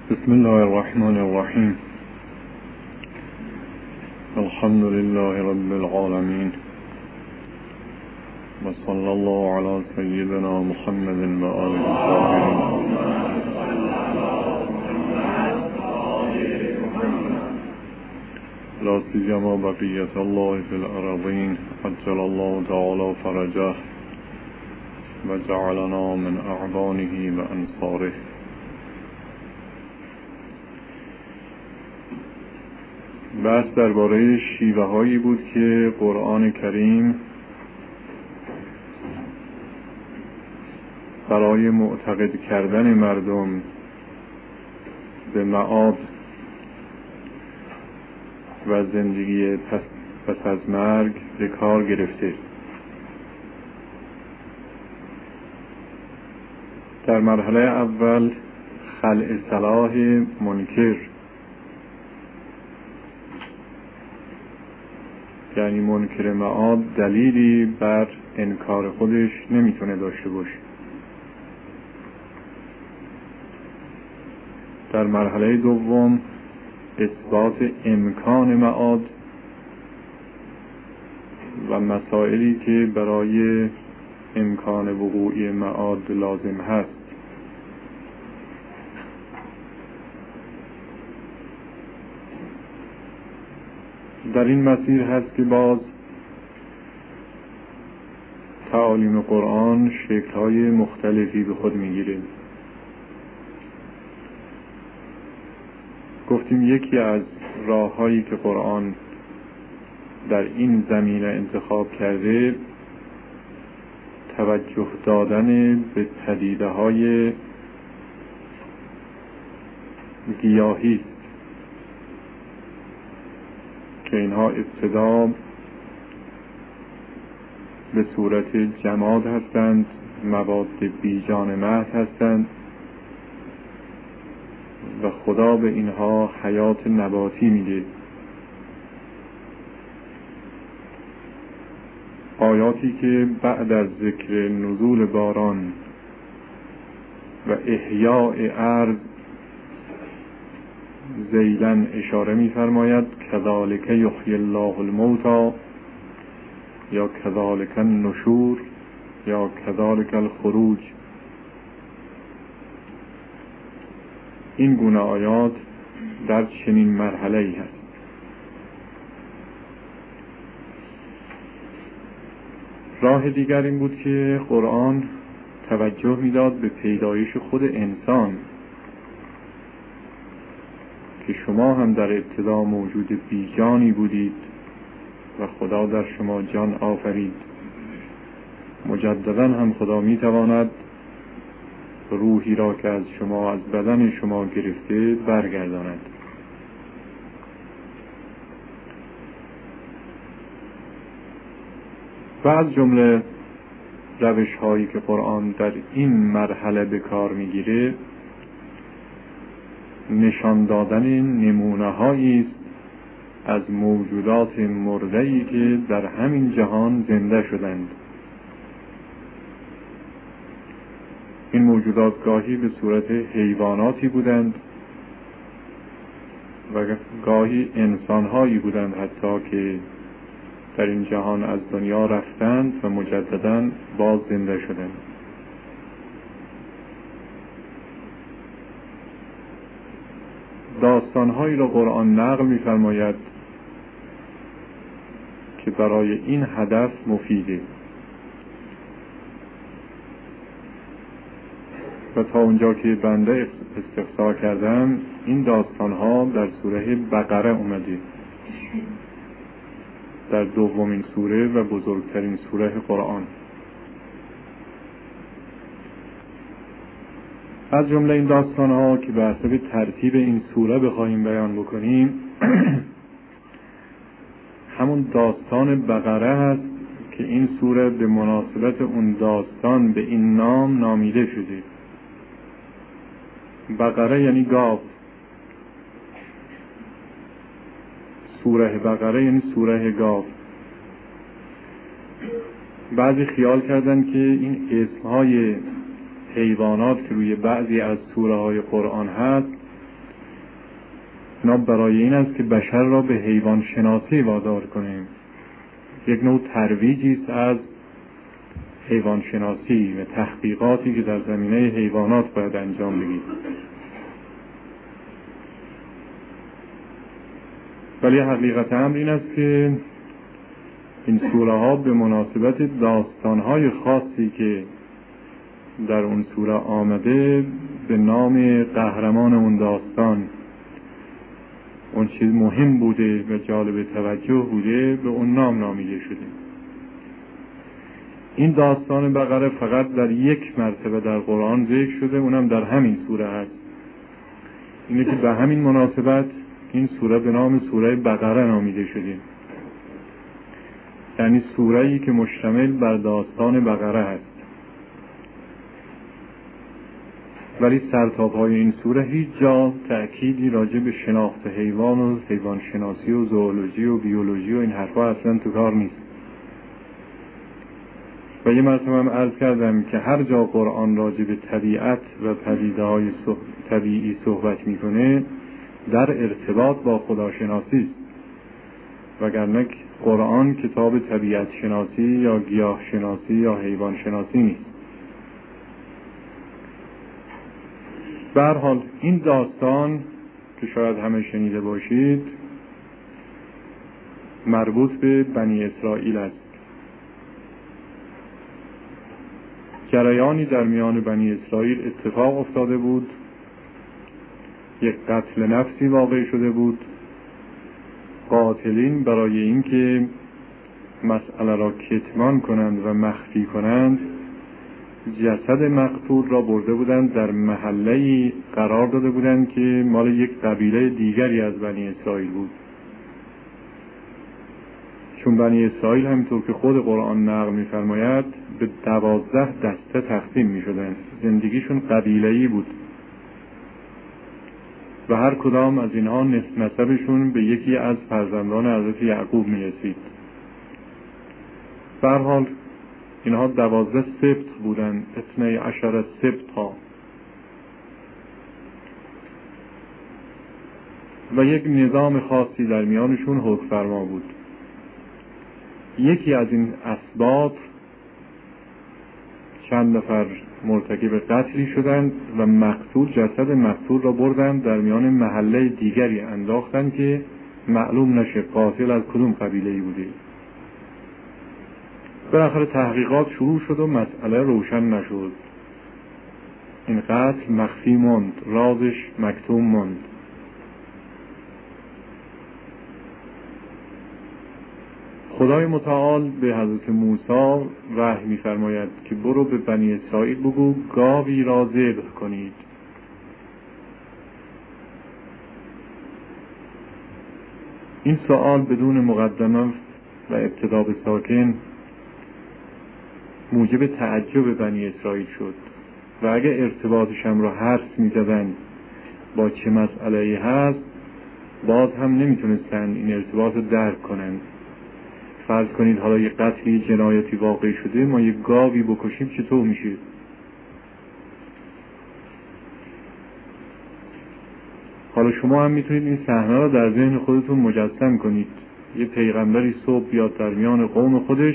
بسم الله الرحمن الرحیم. الحمد لله رب العالمین و صلی الله علی سیدنا محمد و آله الطاهرین. لا سیما بقیة الله فی الارضین عجل الله تعالی فرجه و جعلنا من اعوانه و انصاره. بحث درباره شیوه هایی بود که قرآن کریم برای معتقد کردن مردم به معاد و زندگی پس از مرگ به کار گرفته. در مرحله اول خلع صلاح منکر، یعنی منکر معاد دلیلی بر انکار خودش نمیتونه داشته باشه. در مرحله دوم اثبات امکان معاد و مسائلی که برای امکان وقوع معاد لازم هست. در این مسیر هست که باز تعالیم قرآن شکل‌های مختلفی به خود میگیره. گفتیم یکی از راه‌هایی که قرآن در این زمینه انتخاب کرده توجه دادن به پدیده‌های گیاهی که اینها ابتدا به صورت جماد هستند، مواد بیجان محض هستند و خدا به اینها حیات نباتی میده. آیاتی که بعد از ذکر نزول باران و احیاء ارض ذیلاً اشاره می‌فرماید کذالک یحیی الله الموتی یا کذالک النشور یا کذالک الخروج. این گونه آیات در چنین مرحله‌ای هست. راه دیگر این بود که قرآن توجه می‌داد به پیدایش خود انسان که شما هم در ابتدا موجود بیجانی بودید و خدا در شما جان آفرید. مجددا هم خدا میتواند روحی را که از شما، از بدن شما گرفته برگرداند. و از جمله روش هایی که قرآن در این مرحله به کار میگیره نشان دادن نمونه هایی است از موجودات مرده‌ای که در همین جهان زنده شدند. این موجودات گاهی به صورت حیواناتی بودند و گاهی انسان‌هایی بودند حتی که در این جهان از دنیا رفتند و مجدداً باز زنده شدند. داستان‌هایی را قرآن نقل می‌فرماید که برای این هدف مفیده و تا اونجا که بنده استقصا کردم این داستان‌ها در سوره بقره اومده، در دومین سوره و بزرگترین سوره قرآن. از جمله این داستان‌ها که به حسب ترتیب این سوره بخواهیم بیان بکنیم همون داستان بقره هست که این سوره به مناسبت اون داستان به این نام نامیده شده. بقره یعنی گاو. سوره بقره یعنی سوره گاو. بعضی خیال کردن که این اسمهای حیوانات که روی بعضی از سوره های قرآن هست اینا برای این است که بشر را به حیوان شناسی وادار کنیم. یک نوع ترویجی است از حیوان شناسی و تحقیقاتی که در زمینه حیوانات باید انجام بگیریم. ولی حقیقت امر این است که این سوره ها به مناسبت داستان های خاصی که در اون سوره آمده به نام قهرمان اون داستان، اون چیز مهم بوده و جالب توجه بوده، به اون نام نامیده شده. این داستان بقره فقط در یک مرتبه در قرآن ذکر شده، اونم در همین سوره هست. اینه که به همین مناسبت این سوره به نام سوره بقره نامیده شده، یعنی سوره‌ای که مشتمل بر داستان بقره هست. ولی سرتاپای این سوره هیچ جا تأکیدی راجع به شناخت حیوان و حیوان شناسی و زوولوژی و بیولوژی و این حرفا اصلا تو کار نیست. و یه مرتبه هم عرض کردم که هر جا قرآن راجع به طبیعت و پدیده‌های طبیعی صحبت میکنه در ارتباط با خداشناسی است، وگرنه قرآن کتاب طبیعت شناسی یا گیاه شناسی یا حیوان شناسی نیست. به هر حال این داستان که شاید همه شنیده باشید مربوط به بنی اسرائیل است. جریانی در میان بنی اسرائیل اتفاق افتاده بود، یک قتل نفسی واقع شده بود. قاتلین برای اینکه مسئله را کتمان کنند و مخفی کنند جسد مقتول را برده بودند در محله‌ای قرار داده بودند که مال یک قبیله دیگری از بنی اسرائیل بود. چون بنی اسرائیل همینطور که خود قرآن نقل می‌فرماید به 12 دسته تقسیم می‌شدند. زندگیشون قبیله‌ای بود و هر کدام از اینها نسبشون به یکی از فرزندان حضرت یعقوب می‌رسید. به هر حال اینها 12 سبط بودند، 12 سبطا، و یک نظام خاصی در میانشون حکم فرما بود. یکی از این اسباط چند نفر مرتکب قتلی شدند و جسد مقتول را بردند در میان محله دیگری انداختند که معلوم نشه قاتل از کدوم قبیله‌ای بوده. بالاخره تحقیقات شروع شد و مسئله روشن نشد. این قتل مخفی ماند، رازش مکتوم ماند. خدای متعال به حضرت موسی وحی می‌فرماید که برو به بنی اسرائیل بگو گاوی را ذبح کنید. این سوال بدون مقدمه و ابتدا به ساکن موجب تعجب بنی اسرائیل شد و اگه ارتباطشم را حدس می‌زدن با چه مسئله‌ای هست باز هم نمی‌تونستن این ارتباط رو درک کنن. فرض کنید حالا یه قتلی جنایتی واقع شده، ما یه گاوی بکشیم چطور میشه؟ حالا شما هم میتونید این صحنه را در ذهن خودتون مجسم کنید. یه پیغمبری صبح بیاد در میان قوم خودش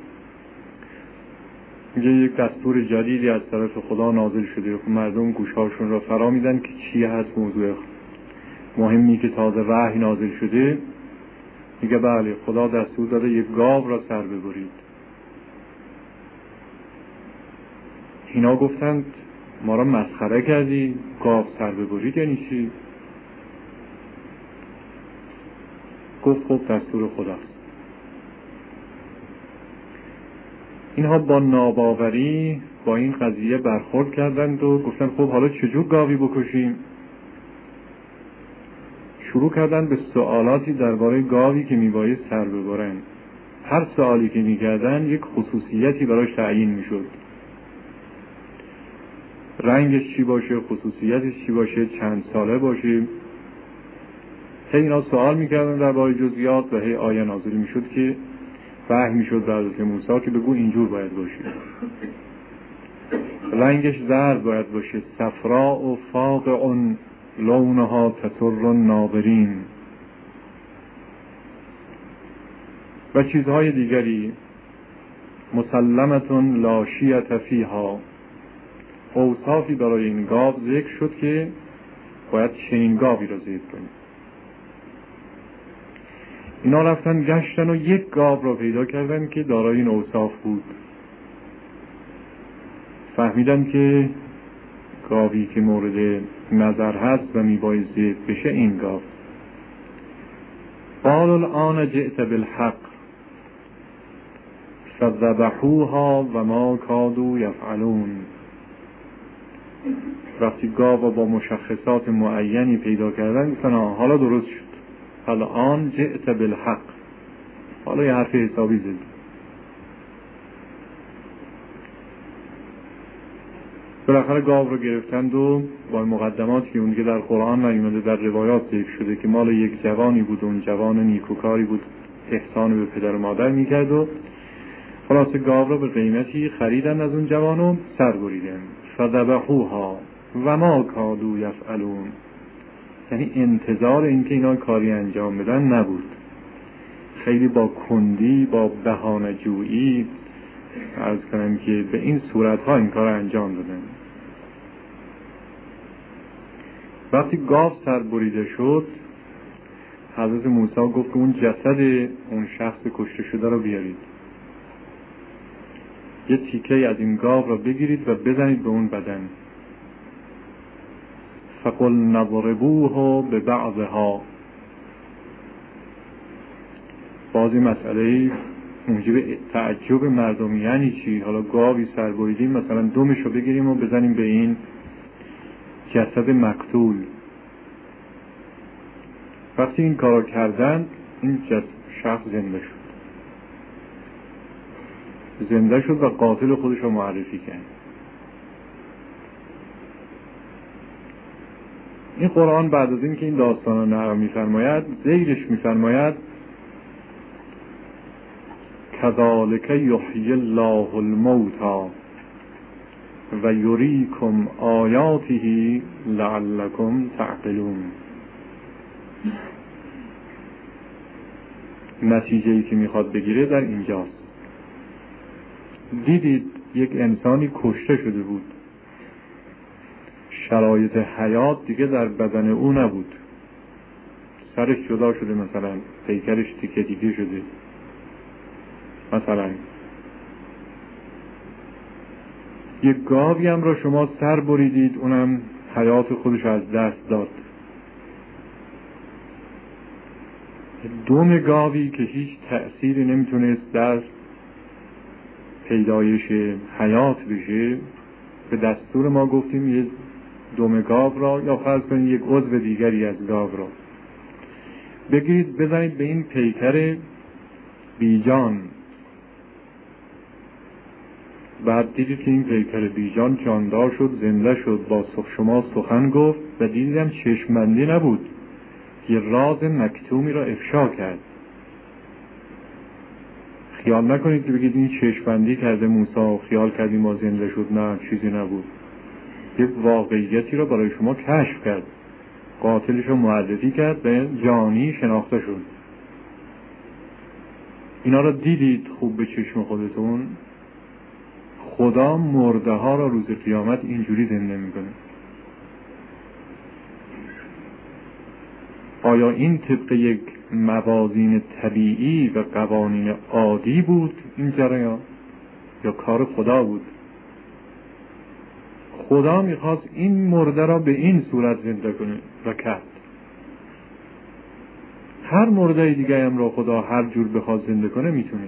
میگه یک دستور جدیدی از طرف خدا نازل شده، مردم گوشهاشون را فرا میدن که چی هست موضوع مهمی که تازه وحی نازل شده. میگه بله خدا دستور داده یک گاو را سر ببرید. اینا گفتند ما را مسخره کردی، گاو سر ببرید یعنی چی؟ گفت خب دستور خداست. اینها با ناباوری با این قضیه برخورد کردند و گفتند خب حالا چجور گاوی بکشیم؟ شروع کردن به سوالاتی درباره گاوی که میبایست سر ببرن. هر سوالی که میکردن یک خصوصیتی براش تعیین میشد. رنگش چی باشه، خصوصیتش چی باشه، چند ساله باشه. هی اینا سوال میکردن درباره جزئیات و هی آیه نازل میشد که وحی میشد به حضرت موسی که بگو اینجور باید باشه. رنگش زرد باید باشه، صفراء و فاقع لونها تسر الناظرین و چیزهای دیگری. مسلمة لا شیة فیها، اوصافی برای این گاو ذکر شد که باید چنین گاوی را ذکر کنیم. اینا رفتن گشتن و یک گاو را پیدا کردن که دارای این اوصاف بود. فهمیدن که گاوی که مورد نظر هست و میباید ذبح بشه این گاو. قال الآن جئت بالحق فذبحوها و ما کادوا یفعلون. وقتی گاو با مشخصات معینی پیدا کردن گفتن حالا درست شد، الآن جئت بالحق، حالا یه حرف حسابی زد. بالاخره گاو رو گرفتند و با مقدماتی که اون که در قرآن نیامده در روایات ذکر شده که مال یک جوانی بود، اون جوان نیکوکاری بود، احسان به پدر و مادر میکرد و خلاصه گاو رو به قیمتی خریدن از اون جوان و سر بریدن. فذبحوها و ما کادوا یفعلون، یعنی انتظار اینکه اینا کاری انجام بدن نبود. خیلی با کندی، با بهانه جویی عرض کنم که به این صورتها این کار انجام دادن. وقتی گاو سر بریده شد، حضرت موسی گفت که اون جسد اون شخص کشته شده رو بیارید، یه تیکه از این گاو را بگیرید و بزنید به اون بدن. فقل نضربوه ببعضها. بازی مسئله موجب تعجب مردم، یعنی چی؟ حالا گاوی سر بریدیم مثلا دمش رو بگیریم و بزنیم به این جسد مقتول. وقتی این کارو کردن این شخص زنده شد و قاتل خودش رو معرفی کرد. این قرآن بعد از این که این داستان رو نقل می‌فرماید، زیرش می‌فرماید کذالک یحیی الله الموتی و یریکم آیاته لعلکم تعقلون. نتیجه‌ای که میخواد بگیره در اینجاست. دیدید یک انسانی کشته شده بود، شرایط حیات دیگه در بدن او نبود، سرش جدا شده، مثلا پیکرش تیکه تیکه شده، مثلا یک گاوی هم را شما سر بریدید، اونم حیات خودش از دست داد. دم گاوی که هیچ تأثیری نمیتونست در پیدایش حیات بشه، به دستور ما گفتیم یه دم گاو را یا فرض کنید یک عضو دیگری از گاو را بگیرید بزنید به این پیکر بیجان. بعد دیدید که این پیکر بیجان جاندار شد، زنده شد، با شما سخن گفت و دیدیدم چشمبندی نبود، یه راز مکتومی را افشا کرد. خیال نکنید که بگید این چشمبندی کرده موسی، خیال کردیم ما زنده شد، نه، چیزی نبود. یک واقعیتی را برای شما کشف کرد، قاتلش رو معرفی کرد، به جانی شناخته شد. اینا را دیدید خوب به چشم خودتون؟ خدا مرده ها را روز قیامت اینجوری زنده میکنه. آیا این طبق یک موازین طبیعی و قوانین عادی بود این جریان یا کار خدا بود؟ خدا میخواست این مرده را به این صورت زنده کنه و کرد. هر مرده دیگه هم را خدا هر جور بخواد زنده کنه میتونه.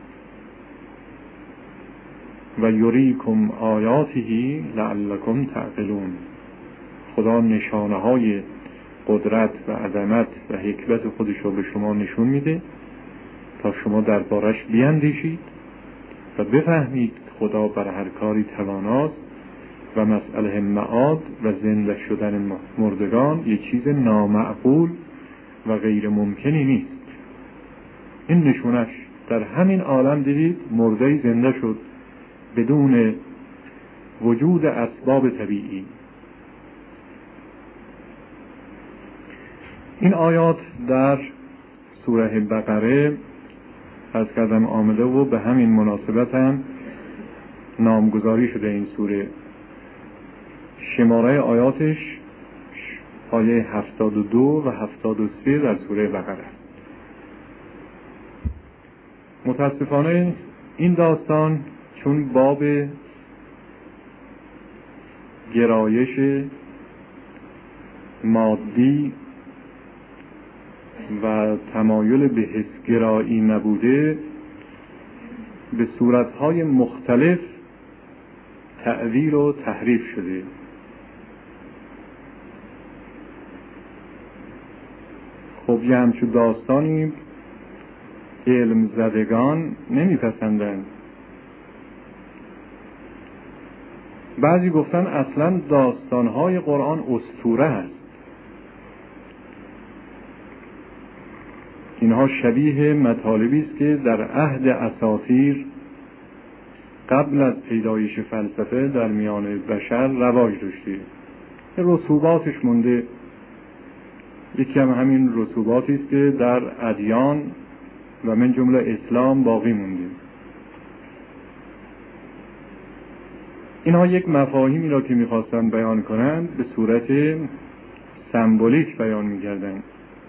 و یریکم آیاته لعلکم تعقلون. خدا نشانه های قدرت و عظمت و حکمت خودش رو به شما نشون میده تا شما دربارش بیاندیشید و بفهمید خدا بر هر کاری تواناست و مسئله معاد و زنده شدن مردگان یه چیز نامعقول و غیر ممکنی نیست. این نشونش در همین عالم دیدید، مرده‌ای زنده شد بدون وجود اسباب طبیعی. این آیات در سوره بقره از کردم آمده و به همین مناسبت هم نامگذاری شده این سوره. شماره آیاتش آیه 72 و 73 در سوره بقره. متاسفانه این داستان چون باب گرایش مادی و تمایل به حسگرایی نبوده، به صورتهای مختلف تأویل و تحریف شده. خب یه همچون داستانی علم زدگان نمیپسندند. بعضی گفتن اصلا داستانهای قرآن اسطوره هست. اینها شبیه مطالبی است که در عهد اساطیر قبل از پیدایش فلسفه در میان بشر رواج داشته. رسوباتش مونده. یکی هم همین رسوباتی است که در ادیان و من جمله اسلام باقی مونده. اینها یک مفاهیمی را که میخواستن بیان کنند به صورت سمبولیک بیان میکردند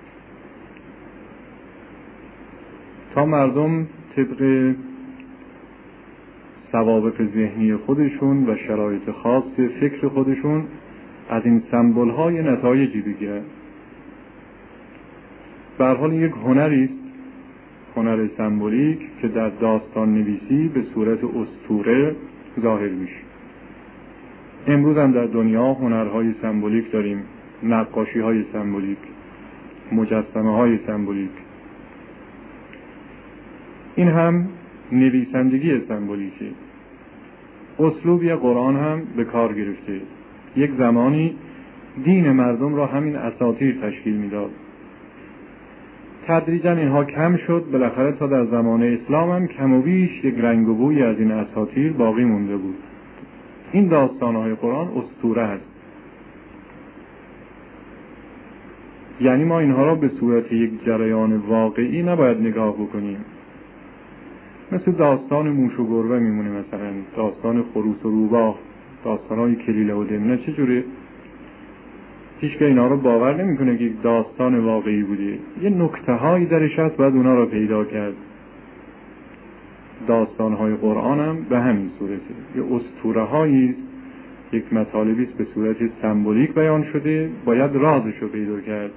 تا مردم طبق ثوابت ذهنی خودشون و شرایط خاص فکر خودشون از این سمبول‌های نتایجی بگیرند. به هر حال یک هنری است، هنر سمبولیک که در داستان نویسی به صورت اسطوره ظاهر میشه. امروز هم در دنیا هنرهای سمبولیک داریم، نقاشی‌های سمبولیک، مجسمه‌های سمبولیک. این هم نویسندگی سمبولیکه. اسلوبی قرآن هم به کار گرفته. یک زمانی دین مردم را همین اساطیر تشکیل میداد. تدریجاً اینها کم شد، بالاخره تا در زمان اسلام هم کم و بیش یک رنگ و بوی از این اساطیر باقی مونده بود. این داستان‌های قرآن اسطوره است. یعنی ما اینها را به صورت یک جریان واقعی نباید نگاه بکنیم. مثل داستان موش و گربه میمونه، مثلا داستان خروس و روباه، داستان‌های کلیله و دمنه. چجوره؟ هیچ که اینا رو باور نمیکنه که یک داستان واقعی بوده. یه نکته‌هایی درش هست، باید اونا رو پیدا کرد. داستان‌های قرآن هم به همین صورته. یه اسطوره‌هایی است، یک مطالبی است به صورت سمبولیک بیان شده، باید رازش رو پیدا کرد.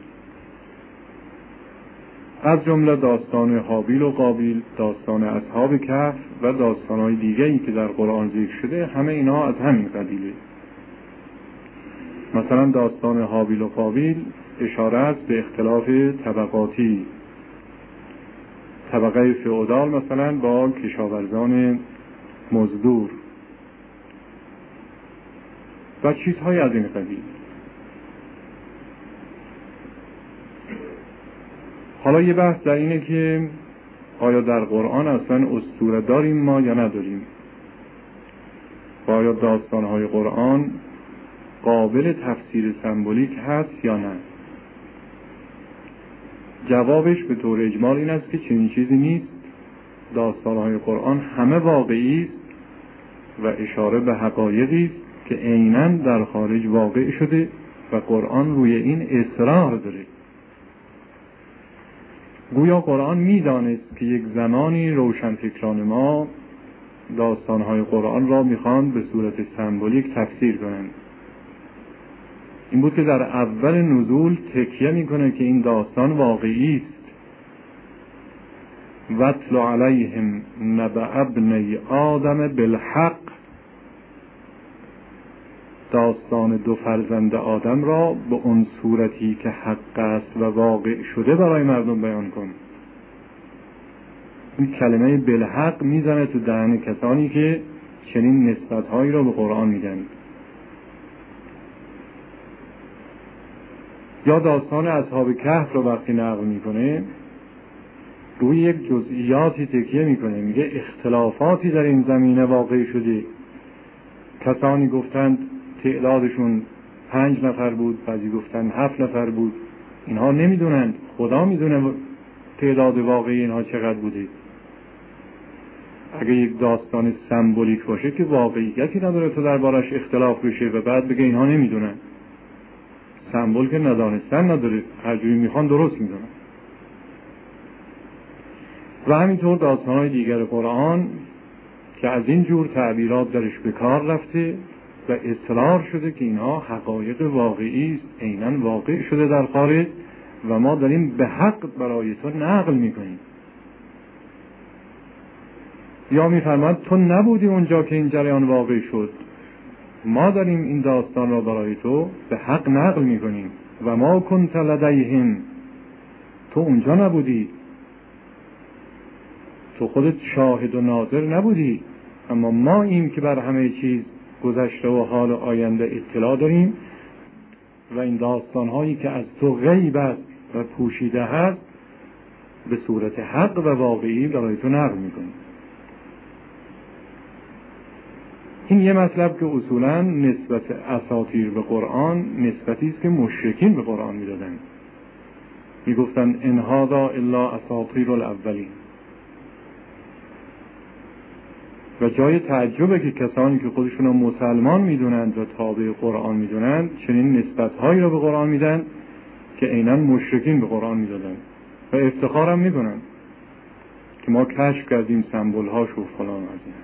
از جمله داستان هابیل و قابیل، داستان اصحاب کهف و داستان‌های دیگه‌ای که در قرآن ذکر شده، همه اینا از همین قبیله. مثلا داستان هابیل و قابیل اشاره است به اختلاف طبقاتی، طبقه فئودال مثلا با کشاورزان مزدور و چیزهای از این قبیل. حالا یه بحث در اینه که آیا در قرآن اصلا اسطوره داریم ما یا نداریم؟ و آیا داستان‌های قرآن قابل تفسیر سمبولیک هست یا نه؟ جوابش به طور اجمال این است که چنین چیزی نیست. داستان‌های قرآن همه واقعی است و اشاره به حقایقی است که عیناً در خارج واقع شده و قرآن روی این اصرار داره. گویا قرآن می‌دانست که یک زمانی روشنفکران ما داستان‌های قرآن را می‌خواند به صورت سمبولیک تفسیر کنند. این بود که در اول نزول تکیه میکنه که این داستان واقعی است. وَاتْلُ عَلَيْهِمْ نَبَأَ ابْنَیْ آدَمَ بِالْحَقِّ، داستان دو فرزند آدم را به اون صورتی که حق است و واقع شده برای مردم بیان کن. این کلمه بالحق میزنه تو دهن کسانی که چنین نسبت‌هایی را به قرآن میدن. یا داستان اصحاب کهف رو وقتی نقل میکنه روی یک جزئیاتی تکیه میکنه، میگه اختلافاتی در این زمینه واقع شده. کسانی گفتند تعدادشون 5 نفر بود، بعضی گفتند 7 نفر بود، اینها نمیدونند، خدا میدونه تعداد واقعی اینها چقدر بوده. اگه یک داستان سمبولیک باشه که واقعیتی نداره تو دربارش اختلاف بشه و بعد بگه اینها نمیدونن. سمبول که ندانستن نداره، هر جوری میخوان درست میدونن. و همینطور داستانهای دیگر قرآن که از این جور تعبیرات درش به کار رفته و اصرار شده که اینها حقایق واقعی است، عیناً واقع شده در خارج و ما داریم به حق برای تو نقل میکنیم. یا میفرماد تو نبودی اونجا که این جریان واقع شد، ما داریم این داستان را برای تو به حق نقل میکنیم. و ما کنت لدیهم، تو اونجا نبودی، تو خودت شاهد و ناظر نبودی، اما ما این که بر همه چیز گذشته و حال آینده اطلاع داریم و این داستانهایی که از تو غیب است و پوشیده هست به صورت حق و واقعی برای تو نقل میکنیم. این یه مطلب که اصولاً نسبت اساطیر به قرآن نسبتی است که مشرکین به قرآن میدادن، میگفتن ان هذا الا اساطیر الاولین. و جای تعجبه که کسانی که خودشون مسلمان میدونند و تابع قرآن میدونند چنین نسبت‌هایی را به قرآن میدن که عیناً مشرکین به قرآن میدادن و افتخارم میکنن که ما کشف کردیم سمبول‌هاش و فلان از این.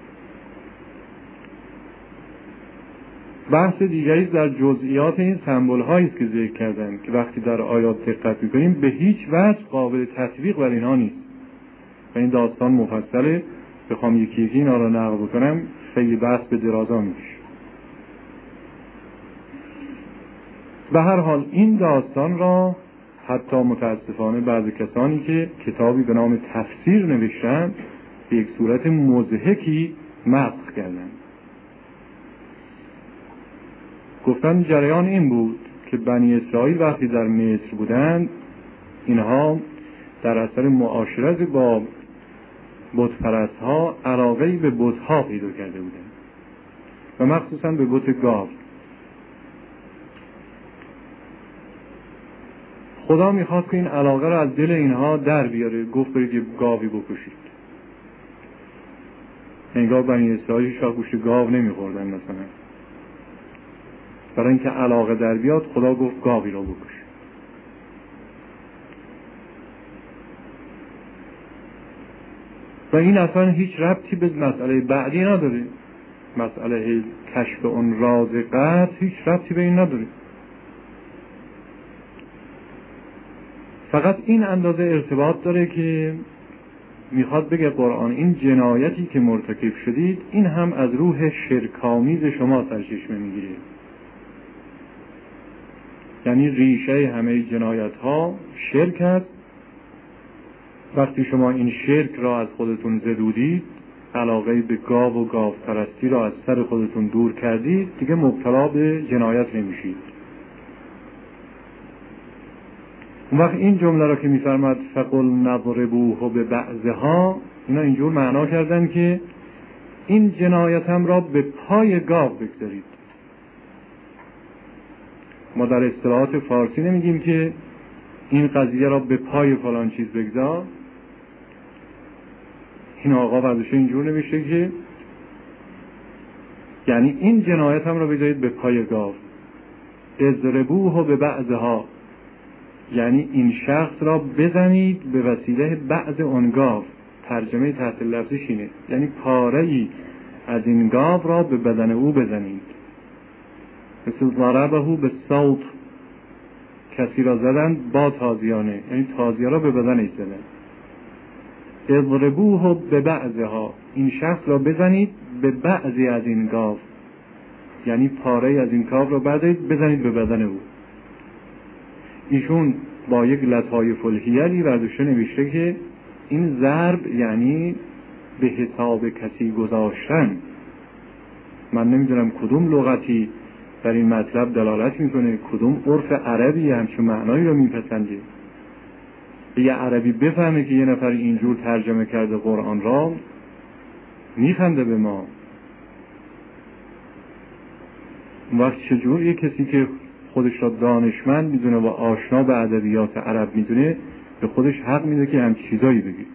بحث دیگری در جزئیات این سمبول‌هایی است که ذکر کردن که وقتی در آیات دقت می‌کنیم به هیچ وجه قابل تطبیق بر اینها نیست و این داستان مفصله. بخوام یکی یکی اینا رو نقل بکنم خیلی بحث به درازا میشه. به هر حال این داستان را حتی متاسفانه بعضی کسانی که کتابی به نام تفسیر نوشتن به یک صورت مضحکی مسخ کردن. گفتن جریان این بود که بنی اسرائیل وقتی در مصر بودند اینها در اثر معاشرت با بت‌پرست ها علاقه‌ای به بت‌ها پیدا کرده بودند و مخصوصاً به بت گاو. خدا میخواست که این علاقه را از دل اینها در بیاره، گفت برید یه گاوی بکشید. انگار بنی اسرائیل شاه گوشت گاو نمیخوردن مثلا، برای اینکه علاقه در بیاد خدا گفت گاوی را بکش. و این اصلا هیچ ربطی به مسئله بعدی نداره. مسئله کشف اون راز قدر هیچ ربطی به این نداره. فقط این اندازه ارتباط داره که میخواد بگه قرآن این جنایتی که مرتکب شدید این هم از روح شرک‌آمیز شما سرچشمه میگیره. یعنی ریشه همه جنایت ها شرک است. وقتی شما این شرک را از خودتون زدودید، علاقه به گاو و گاو پرستی را از سر خودتون دور کردید، دیگه مبتلا به جنایت نمیشید. اون وقت این جمله را که میفرماد فقل نضربوه ببعضها، اینا اینجور معنا کردن که این جنایت هم را به پای گاو بگذارید. ما در اصطلاحات فارسی نمیگیم که این قضیه را به پای فلان چیز بگذار. این آقا ورزشه اینجور نمیشه که یعنی این جنایت هم را بگذارید به پای گاو. اضربوه به بعضها، یعنی این شخص را بزنید به وسیله بعض اون گاو. ترجمه تحت لفظش اینه، یعنی پاره‌ای از این گاو را به بدن او بزنید. مثل ضربه به صوت، کسی را زدن با تازیانه، یعنی تازیه را به بدنش زدن. اضربوه به بعضها، این شخص را بزنید به بعضی از این گاو، یعنی پاره از این گاو را بزنید به بدن او. ایشون با یک لطایف الحیلی برداشته نوشته که این ضرب یعنی به حساب کسی گذاشتن. من نمیدونم کدوم لغتی در این مطلب دلالت میکنه، کدوم عرف عربی همچون معنایی رو میپسنده. یه عربی بفهمه که یه نفر اینجور ترجمه کرده قرآن را، میخنده به ما. وقت چجور یه کسی که خودش را دانشمند میدونه و آشنا به ادبیات عرب میدونه، به خودش حق میده که همچین چیزایی بگه.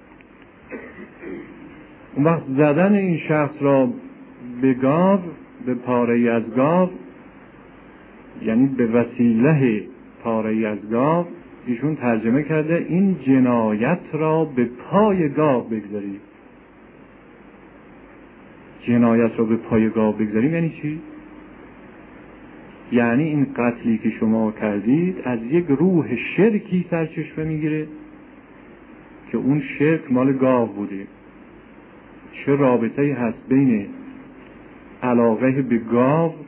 اون وقت زدن این شخص را به گاو، به پاره‌ای از گاو، یعنی به وسیله پاره‌ای از گاو، ایشون ترجمه کرده این جنایت را به پای گاو بگذارید. جنایت را به پای گاو بگذاریم یعنی چی؟ یعنی این قتلی که شما کردید از یک روح شرکی سرچشمه میگیره که اون شرک مال گاو بوده. چه رابطه‌ای هست بین علاقه به گاو